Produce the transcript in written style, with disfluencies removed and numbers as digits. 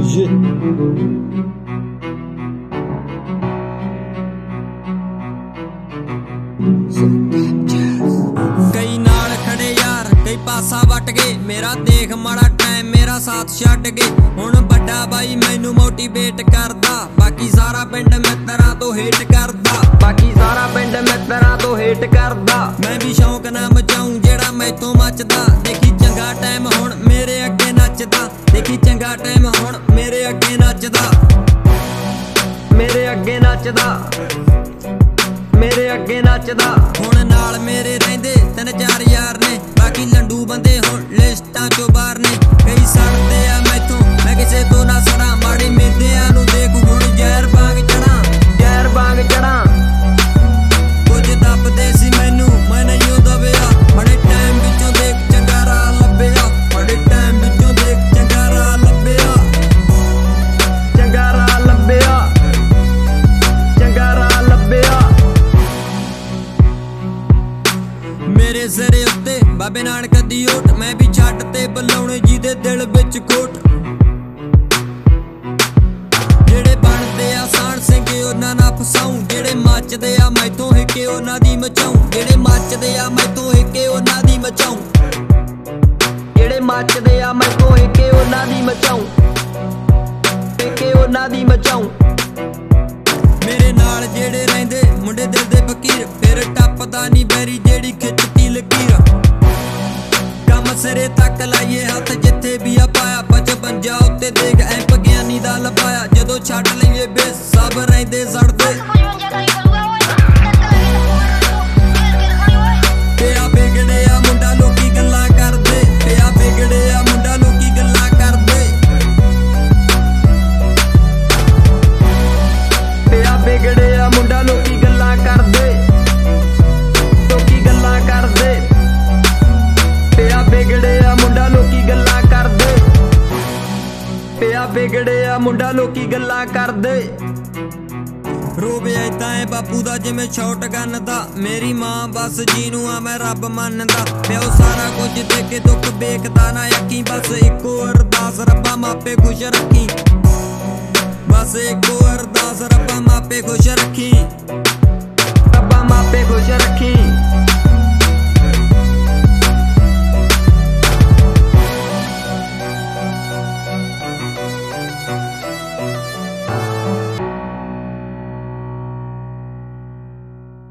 कई नाल खड़े यार कई पासा वट गए, मेरा देख माड़ा टाइम मेरा साथ छड्ड गए। हुण बड़ा बाई मैनू मोटिवेट करदा, बाकी सारा पिंड मित्तरां तो हेट करदा, बाकी सारा पिंड मित्तरां तो हेट करदा। मैं भी शौक ना मचाऊं जेड़ा मैथों मचदा, देखी चंगा टाइम हुण मेरे अगे नचदा, देखी चंगा टाइम हुण मेरे अगे नचदा, मेरे अगे नचदा, मेरे अगे नचदा। हुण नाल मेरे रहिंदे 3-4 यार ने, बाकी लंडू बंदे हुण लिस्टां चों बाहर ने। कई सड़दे आ मैथों मैं किसे तो ना सड़ा, माड़े मेदियां नूं देख हुण जहर वांग चढ़ां, जहर वांग चढ़ां। कुछ दबदे सी मैनू मैं नहीं दबिया, बड़े टाइम विचों देख चंगा राह लभ्या, बड़े टाइम विचों देख चंगा राह लभ्या, चंगा राह लभ्या, चंगा राह लभ्या। मेरे सिरे उत्ते बाबे नानक दी ओट, मैं भी छड्ड ते बुलाउणे जिहदे दिल विच खोट। जेड़े बनदे आ साण सिंगे उन्हां ना फसाऊं, जेड़े मचदे आ मैथों हिके उन्हां दी मचाऊं, जेड़े मचदे आ मैथों हिके उन्हां दी मचाऊं, जेड़े मचदे आ मैथों हिके उन्हां दी मचाऊं, हिके उन्हां दी मचाऊं। मेरे नाल जेड़े रहिंदे मुंडे दिल दे फकीर, फिर टप्पदा नी बैरी जेड़ी खिचती लकीर। कम सिरे तक लाइए हथ जिथे भी आ पाया, 55 उत्ते देख ऐप ज्ञानी दा लपाया। जदों छड्ड लईए बेस सब रहिंदे सड़दे, पिया बिगड़े आ मुंडा लोकी गल्लां करदे, पिया बिगड़े आ मुंडा लोकी गल्लां करदे, पिया बिगड़े आ मुंडा लोकी गल्लां करदे, लोकी गल्लां करदे, पिया बिगड़े आ मुंडा लोकी गल्लां करदे, पिया बिगड़े आ मुंडा लोकी गल्लां करदे। रोवे ऐदां ऐ बापू दा जिवें शॉटगन दा, मेरी मां बस जीनू आ मैं रब मनदा, प्यो सारा कुछ दे के दुख बेकदा ना अखीं, बस इक्को अरदास रब्बा मापे खुश रखी, बस इक्को अरदास रब्बा मापे खुश रखी।